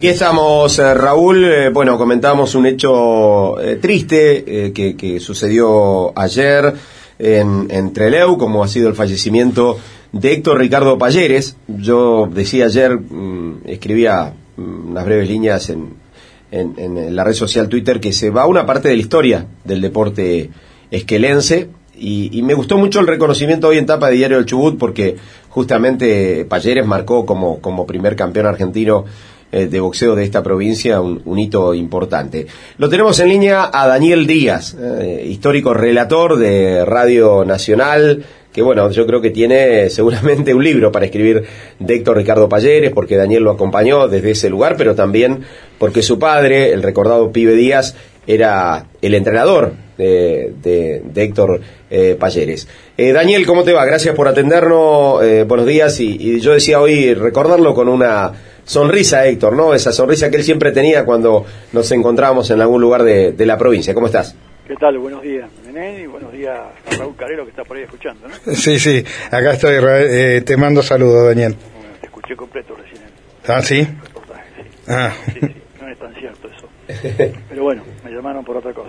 Aquí estamos, Raúl. Bueno, comentábamos un hecho triste que sucedió ayer en Trelew, como ha sido el fallecimiento de Héctor Ricardo Palleres. Yo decía ayer, escribía unas breves líneas en la red social Twitter, que se va una parte de la historia del deporte esquelense, y me gustó mucho el reconocimiento hoy en tapa de Diario del Chubut, porque justamente Palleres marcó como primer campeón argentino de boxeo de esta provincia un hito importante. Lo tenemos en línea a Daniel Díaz, histórico relator de Radio Nacional, que bueno, yo creo que tiene seguramente un libro para escribir de Héctor Ricardo Palleres, porque Daniel lo acompañó desde ese lugar, pero también porque su padre, el recordado Pibe Díaz, era el entrenador de Héctor Palleres. Daniel, ¿cómo te va? Gracias por atendernos, buenos días, y yo decía hoy recordarlo con una sonrisa, Héctor, ¿no? Esa sonrisa que él siempre tenía cuando nos encontrábamos en algún lugar de la provincia. ¿Cómo estás? ¿Qué tal? Buenos días, Menem, y buenos días a Raúl Carrero, que está por ahí escuchando, ¿no? Sí, acá estoy, te mando saludos, Daniel. Bueno, te escuché completo recién. ¿Ah, sí? El reportaje, sí. Sí, no es tan cierto eso. Pero bueno, me llamaron por otra cosa.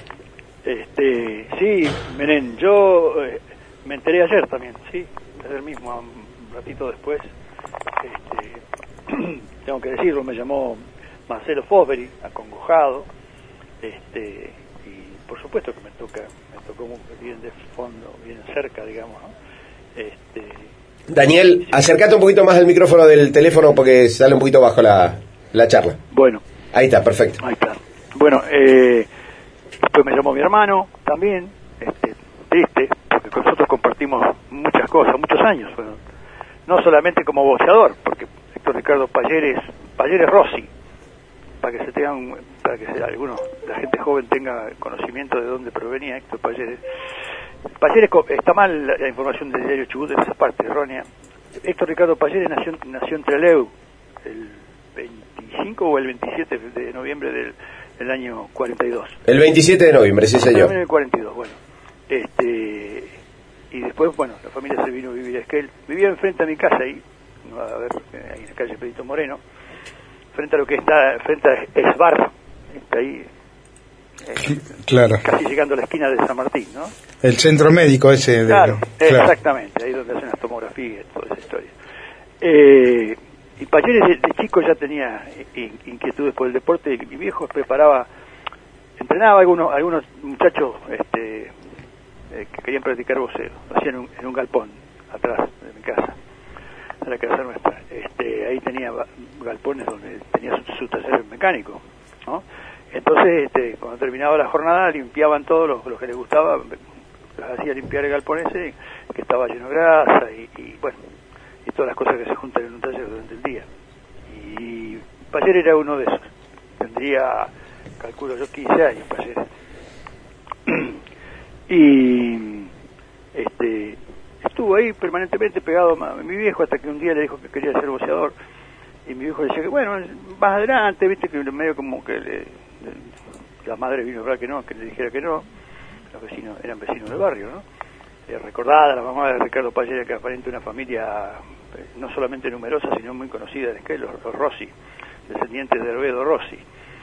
Sí, Menem, yo me enteré ayer también, sí, ayer mismo, un ratito después. Tengo que decirlo, me llamó Marcelo Fosbury, acongojado, y por supuesto que me tocó bien de fondo, bien cerca, digamos, ¿no? Daniel, acércate un poquito más al micrófono del teléfono porque sale un poquito bajo la charla. Bueno. Ahí está, perfecto. Ahí está. Bueno, después me llamó mi hermano, también, triste, porque nosotros compartimos muchas cosas, muchos años, bueno, no solamente como boxeador, porque Héctor Ricardo Palleres Rossi, para que la gente joven tenga conocimiento de dónde provenía Héctor Palleres. Palleres, está mal la información del Diario Chubut en esa parte errónea. Héctor Ricardo Palleres nació en Trelew el 25 o el 27 de noviembre del año 42. El 27 de noviembre, sí señor. En el 42, bueno. Y después, bueno, la familia se vino a vivir a Esquel. Vivía enfrente a mi casa ahí, a ver, ahí en la calle Pedrito Moreno, frente a lo que está, frente a Esbar, está ahí, claro, casi llegando a la esquina de San Martín, ¿no? El centro médico ese. Claro, claro. Exactamente, ahí donde hacen las tomografías, toda esa historia. Y Palleres de chico ya tenía inquietudes por el deporte, y mi viejo entrenaba algunos muchachos que querían practicar boxeo, lo hacían en un galpón atrás de mi casa, de la casa nuestra. Ahí tenía galpones donde tenía su taller mecánico, ¿no? Entonces, cuando terminaba la jornada, limpiaban todos los que les gustaba, los hacía limpiar el galpón ese, que estaba lleno de grasa, y bueno, y todas las cosas que se juntan en un taller durante el día. Y Palleres era uno de esos. Tendría, calculo yo, 15 años, Palleres. Y estuvo ahí permanentemente pegado a mi viejo, hasta que un día le dijo que quería ser boxeador, y mi viejo decía que bueno, más adelante, viste, que medio como que la madre vino a hablar que le dijera que no. Los vecinos eran vecinos del barrio, ¿no? Recordada la mamá de Ricardo Palleres, que aparenta una familia no solamente numerosa, sino muy conocida en Esquel, los Rossi, descendientes de Herbedo Rossi,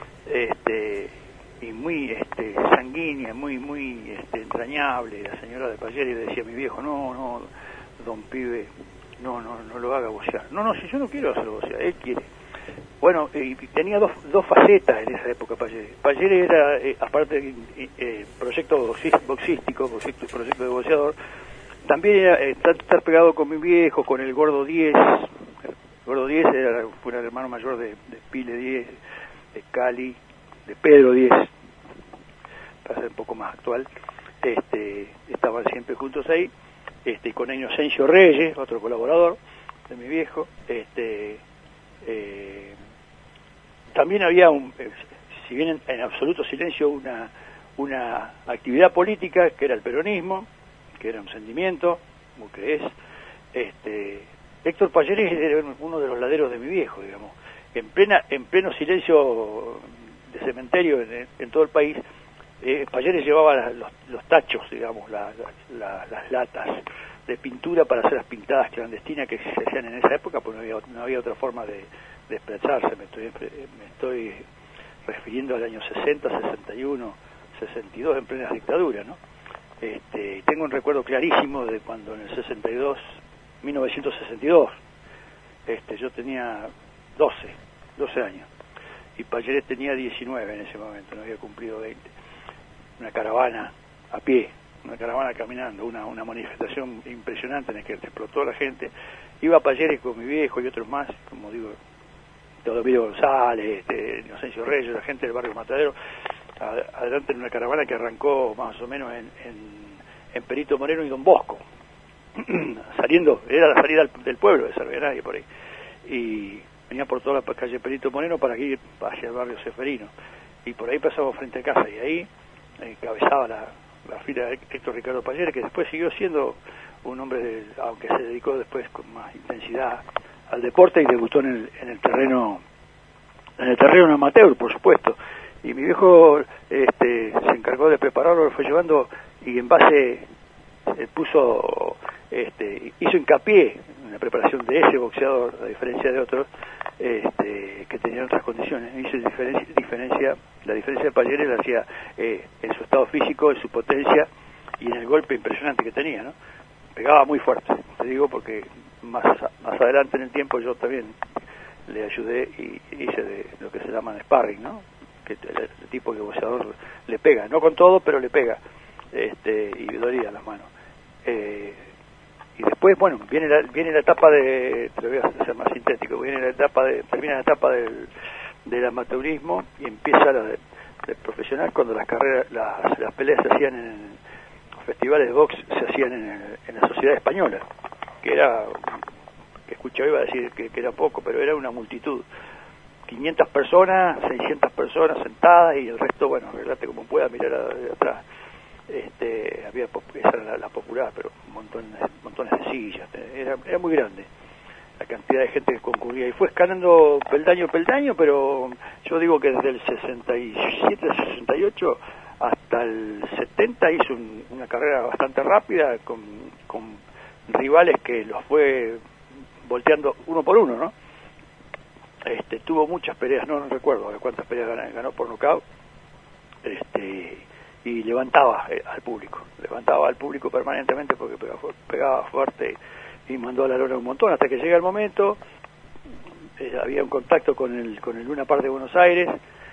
y muy sanguínea, muy entrañable. La señora de Palleres le decía a mi viejo, no, don pibe, no lo haga boxear. No, si yo no quiero hacerlo boxear, él quiere. Bueno, y tenía dos facetas en esa época Palleres. Palleres era, aparte de proyecto boxístico, proyecto de boxeador, también era estar pegado con mi viejo, con el Gordo 10. El Gordo 10 fue el hermano mayor de Pile 10, de Cali, de Pedro 10, para ser un poco más actual. Estaban siempre juntos ahí, con Inocencio Reyes, otro colaborador de mi viejo. También había si bien en absoluto silencio, una actividad política que era el peronismo, que era un sentimiento, como que es. Héctor Palleres era uno de los laderos de mi viejo, digamos, en pleno silencio de cementerio en todo el país. Palleres llevaba los tachos, digamos, las latas de pintura para hacer las pintadas clandestinas que se hacían en esa época, porque no había otra forma de desplazarse, me estoy refiriendo al año 60, 61, 62, en plena dictadura, ¿no? Tengo un recuerdo clarísimo de cuando en el 1962, yo tenía 12 años, y Pallarés tenía 19 en ese momento, no había cumplido 20. Una caravana a pie, una caravana caminando, una manifestación impresionante en la que explotó la gente. Iba a Pallarés con mi viejo y otros más, como digo, Teodomiro González, Inocencio Reyes, la gente del barrio Matadero, adelante en una caravana que arrancó más o menos en Perito Moreno y Don Bosco, saliendo, era la salida del pueblo de Cervenaria por ahí, y venía por toda la calle Perito Moreno para ir hacia el barrio Ceferino, y por ahí pasamos frente a casa, y ahí encabezaba la fila de Héctor Ricardo Pallarés, que después siguió siendo un hombre, aunque se dedicó después con más intensidad al deporte y debutó en el terreno amateur, por supuesto. Y mi viejo se encargó de prepararlo, lo fue llevando, y en base hizo hincapié en la preparación de ese boxeador, a diferencia de otros que tenían otras condiciones. Hizo la diferencia de Pallarés la hacía en su estado físico, en su potencia y en el golpe impresionante que tenía, ¿no? Pegaba muy fuerte, te digo, porque más adelante en el tiempo yo también le ayudé y hice de lo que se llama sparring, ¿no? Que el tipo de boxeador le pega, no con todo, pero le pega, y dolía las manos. Y después, bueno, viene la etapa te lo voy a hacer más sintético, termina la etapa del amateurismo y empieza la del profesional, cuando las peleas se hacían los festivales de box se hacían en la Sociedad Española, que escuchaba, iba a decir que era poco, pero era una multitud. 500 personas, 600 personas sentadas, y el resto, bueno, relate como pueda, mirar atrás. Esa era la popular, pero montones de sillas, era muy grande la cantidad de gente que concurría, y fue escalando peldaño, pero yo digo que desde el 67, 68 hasta el 70 hizo una carrera bastante rápida, con rivales que los fue volteando uno por uno, ¿no? Tuvo muchas peleas, no recuerdo cuántas peleas ganó por nocaut, y levantaba al público permanentemente, porque pegaba fuerte y mandó a la lona un montón, hasta que llega el momento. Había un contacto con el Luna Park de Buenos Aires,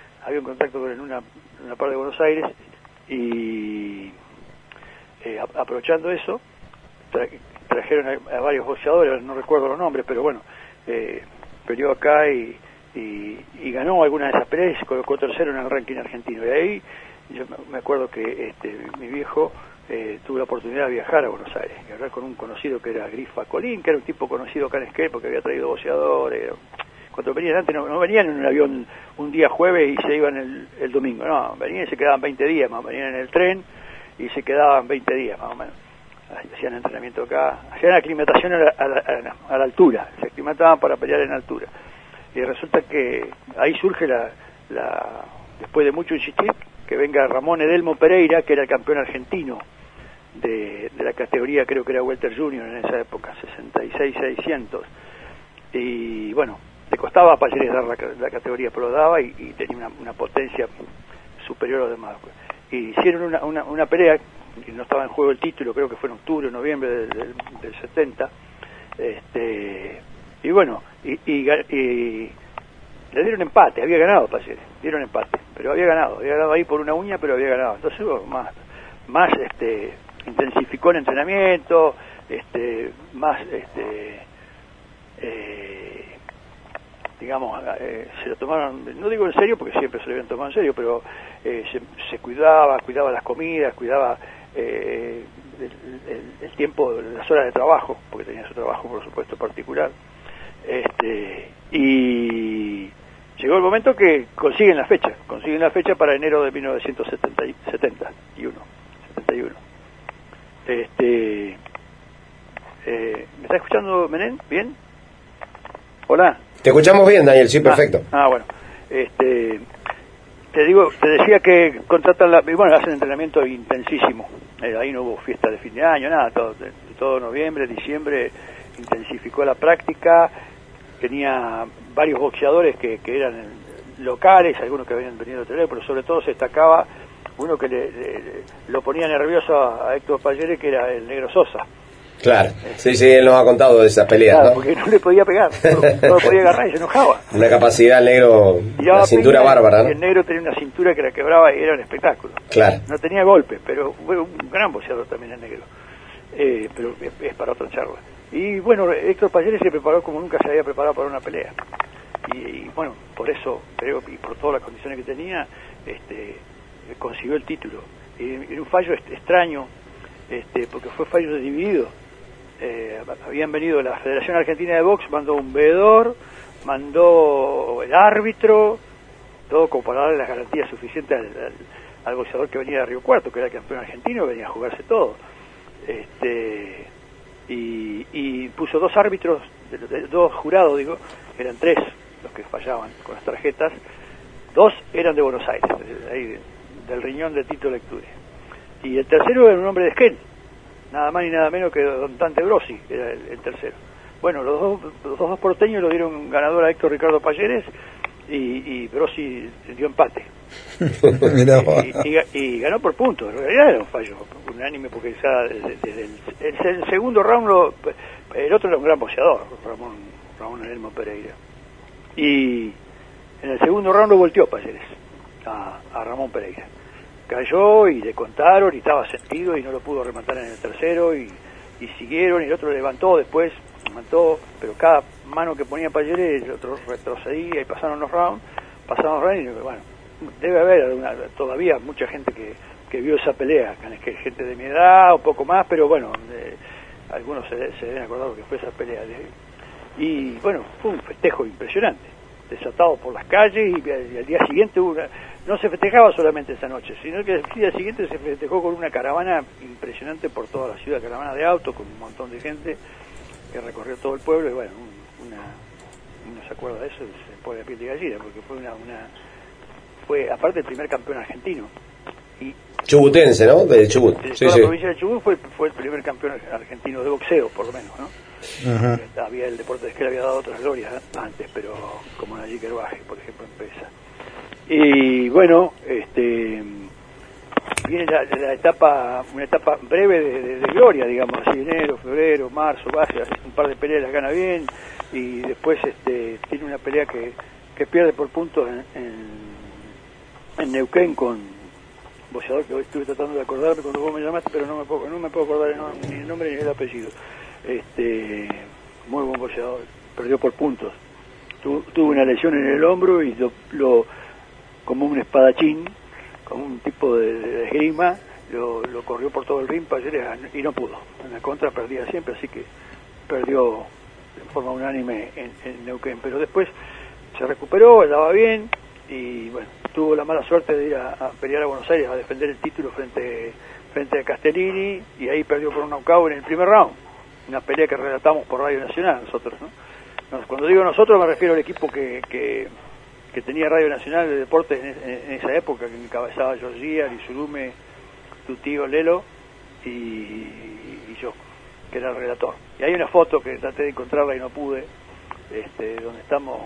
y aprovechando eso, trajeron a varios boxeadores, no recuerdo los nombres, pero bueno, peleó acá y ganó algunas de esas peleas, y se colocó tercero en el ranking argentino. Y ahí yo me acuerdo que mi viejo tuvo la oportunidad de viajar a Buenos Aires y hablar con un conocido que era Grifa Colín, que era un tipo conocido acá en Esquel porque había traído boxeadores. Cuando venían antes no venían en un avión un día jueves y se iban el domingo, no, venían y se quedaban 20 días más, venían en el tren y se quedaban 20 días más o menos. Hacían entrenamiento acá, hacían aclimatación a la altura, se aclimataban para pelear en altura. Y resulta que ahí surge después de mucho insistir, que venga Ramón Edelmo Pereira, que era el campeón argentino de la categoría, creo que era Welter Junior en esa época, 66-600. Y bueno, le costaba a Pallarés dar la categoría, pero lo daba, y tenía una potencia superior a los demás. Y hicieron una pelea, y no estaba en juego el título, creo que fue en octubre o noviembre del 70, y bueno, y le dieron empate, había ganado Pallarés, pero había ganado ahí por una uña, pero había ganado. Entonces más intensificó el entrenamiento, digamos, se lo tomaron, no digo en serio porque siempre se lo habían tomado en serio, pero se cuidaba las comidas, cuidaba el tiempo, las horas de trabajo, porque tenía su trabajo por supuesto particular, y llegó el momento que consiguen la fecha para enero de 1971. ¿Me está escuchando, Menem? ¿Bien? Hola. Te escuchamos bien, Daniel, sí, perfecto. Bueno. Te decía que contratan hacen entrenamiento intensísimo. Ahí no hubo fiesta de fin de año, nada, todo noviembre, diciembre, intensificó la práctica. tenía varios boxeadores que eran locales, algunos que habían venido de Trelew, pero sobre todo se destacaba uno que lo ponía nervioso a Héctor Pallere, que era el Negro Sosa. Claro, sí, él nos ha contado de esas peleas, claro, ¿no? Porque no le podía pegar, no lo podía agarrar y se enojaba. Una capacidad, el negro, una cintura bárbara, ¿no? Y el negro tenía una cintura que la quebraba y era un espectáculo. Claro. No tenía golpes, pero fue un gran boxeador también el negro. Pero es para otra charla. Y bueno, Héctor Pallere se preparó como nunca se había preparado para una pelea. Y bueno, por eso creo, y por todas las condiciones que tenía, consiguió el título. En un fallo extraño, porque fue fallo dividido. Habían venido la Federación Argentina de Box, mandó un veedor, mandó el árbitro, todo como para darle las garantías suficientes al boxeador que venía de Río Cuarto, que era el campeón argentino, venía a jugarse todo. Y puso dos árbitros, dos jurados, digo, eran tres los que fallaban con las tarjetas, dos eran de Buenos Aires, ahí del riñón de Tito Lecture, y el tercero era un hombre de Esquel, nada más ni nada menos que don Dante Brossi, era el tercero. Bueno, los dos porteños lo dieron ganador a Héctor Ricardo Palleres, y Brossi dio empate. y ganó por puntos. En realidad era un fallo unánime, porque ya desde el segundo round el otro era un gran boxeador, Ramón Anelmo Pereira, y en el segundo round lo volteó Palleres a Ramón Pereira, cayó y le contaron y estaba sentido y no lo pudo rematar en el tercero, y siguieron, y el otro levantó después, pero cada mano que ponía Palleres el otro retrocedía, y pasaron los rounds, y bueno, debe haber todavía mucha gente que vio esa pelea, que gente de mi edad o poco más, pero bueno, algunos se deben acordar lo que fue esa pelea. Y bueno, fue un festejo impresionante, desatado por las calles, y al día siguiente no se festejaba solamente esa noche, sino que el día siguiente se festejó con una caravana impresionante por toda la ciudad, caravana de autos con un montón de gente que recorrió todo el pueblo, y bueno, uno se acuerda de eso y se pone la piel de gallina, porque fue aparte el primer campeón argentino. Y chubutense, ¿no? De Chubut. De la provincia de Chubut fue el primer campeón argentino de boxeo, por lo menos, ¿no? Había el deporte de esquel, había dado otras glorias antes, pero como Nayib Kerbaje, por ejemplo, en pesa. Y bueno, viene una etapa breve de gloria, digamos, así, enero, febrero, marzo, hace un par de peleas las gana bien, y después tiene una pelea que pierde por puntos en Neuquén con boxeador que hoy estuve tratando de acordarme cuando vos me llamaste, pero no me puedo acordar ni el nombre ni el apellido. Muy buen boxeador, perdió por puntos, tuvo una lesión en el hombro y lo como un espadachín, como un tipo de esgrima, lo corrió por todo el ring y no pudo. En la contra perdía siempre, así que perdió de forma unánime en Neuquén, pero después se recuperó, andaba bien, y bueno, tuvo la mala suerte de ir a pelear a Buenos Aires a defender el título frente a Castellini, y ahí perdió por un knockout en el primer round, una pelea que relatamos por Radio Nacional nosotros, ¿no? Cuando digo nosotros me refiero al equipo que tenía Radio Nacional de Deportes en esa época, que encabezaba Georgia, Lizurume, tu tío Lelo y yo, que era el relator. Y hay una foto que traté de encontrarla y no pude, donde estamos.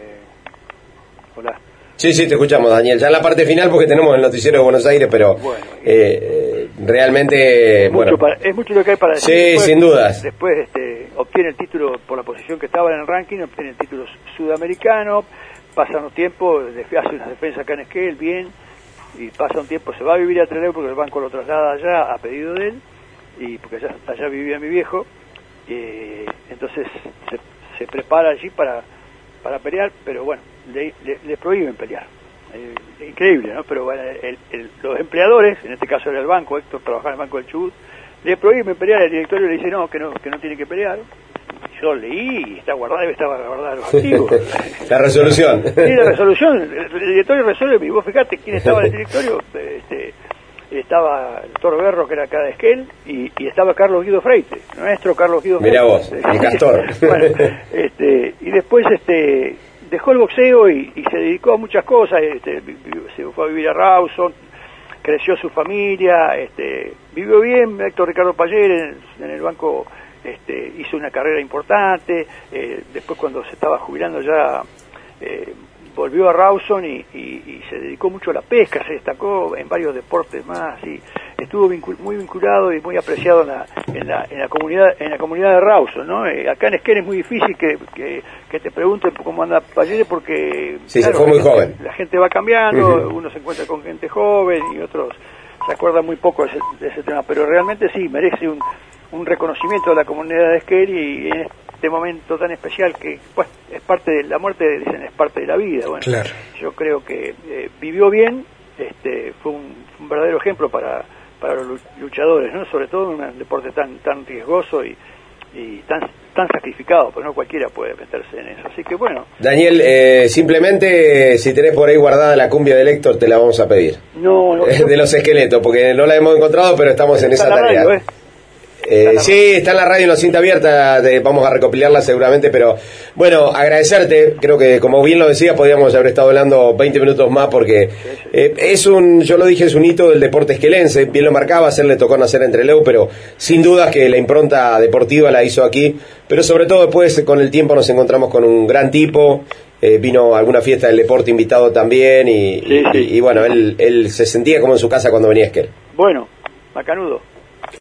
Hola. Sí, te escuchamos, Daniel. Ya en la parte final, porque tenemos el noticiero de Buenos Aires, pero bueno, realmente... es mucho lo que hay para decir. Sí, después, sin dudas. Después obtiene el título por la posición que estaba en el ranking, obtiene el título sudamericano, pasan los tiempos, hace una defensa acá en Esquel, bien, y pasa un tiempo, se va a vivir a Trelew porque el banco lo traslada allá a pedido de él, y porque allá vivía mi viejo, entonces se prepara allí para pelear, pero bueno, le prohíben pelear. Increíble, ¿no? Pero bueno, los empleadores, en este caso era el banco, Héctor trabajaba en el Banco del Chubut, le prohíben pelear, el directorio le dice que no tiene que pelear. Yo leí y está guardada, debe estar guardada los archivos. La resolución. Sí, la resolución, el directorio resuelve, y vos fijate quién estaba en el directorio, estaba el doctor Berro, que era acá de Esquel, y estaba Carlos Guido Freite, nuestro Carlos Guido Freite. Mirá vos, el castor. Bueno, y después dejó el boxeo y se dedicó a muchas cosas, se fue a vivir a Rawson, creció su familia, vivió bien Héctor Ricardo Pallere en el banco hizo una carrera importante, después cuando se estaba jubilando ya volvió a Rawson y se dedicó mucho a la pesca, se destacó en varios deportes más y estuvo muy vinculado y muy apreciado en la comunidad de Rawson, ¿no? Acá en Esquel es muy difícil que te pregunten cómo anda Pallere porque sí, claro, se fue muy joven. La gente va cambiando, uno se encuentra con gente joven y otros se acuerdan muy poco de ese tema, pero realmente sí merece un reconocimiento de la comunidad de Esquel y en este momento tan especial que pues es parte de la muerte, dicen, es parte de la vida. Bueno, claro. Yo creo que vivió bien, fue un verdadero ejemplo para los luchadores, ¿no? Sobre todo en un deporte tan riesgoso y tan sacrificado, pues no cualquiera puede meterse en eso. Así que bueno. Daniel, simplemente si tenés por ahí guardada la cumbia de Héctor, te la vamos a pedir. No. De los esqueletos, porque no la hemos encontrado, pero estamos en esa tarea. Radio, sí, está en la radio en la cinta abierta, vamos a recopilarla seguramente, pero bueno, agradecerte, creo que como bien lo decías, podríamos haber estado hablando 20 minutos más porque yo lo dije, es un hito del deporte esquelense, bien lo marcaba, le tocó nacer en Trelew, pero sin dudas que la impronta deportiva la hizo aquí, pero sobre todo después con el tiempo nos encontramos con un gran tipo, vino a alguna fiesta del deporte invitado también y bueno, él se sentía como en su casa cuando venía a Esquel. Bueno, macanudo.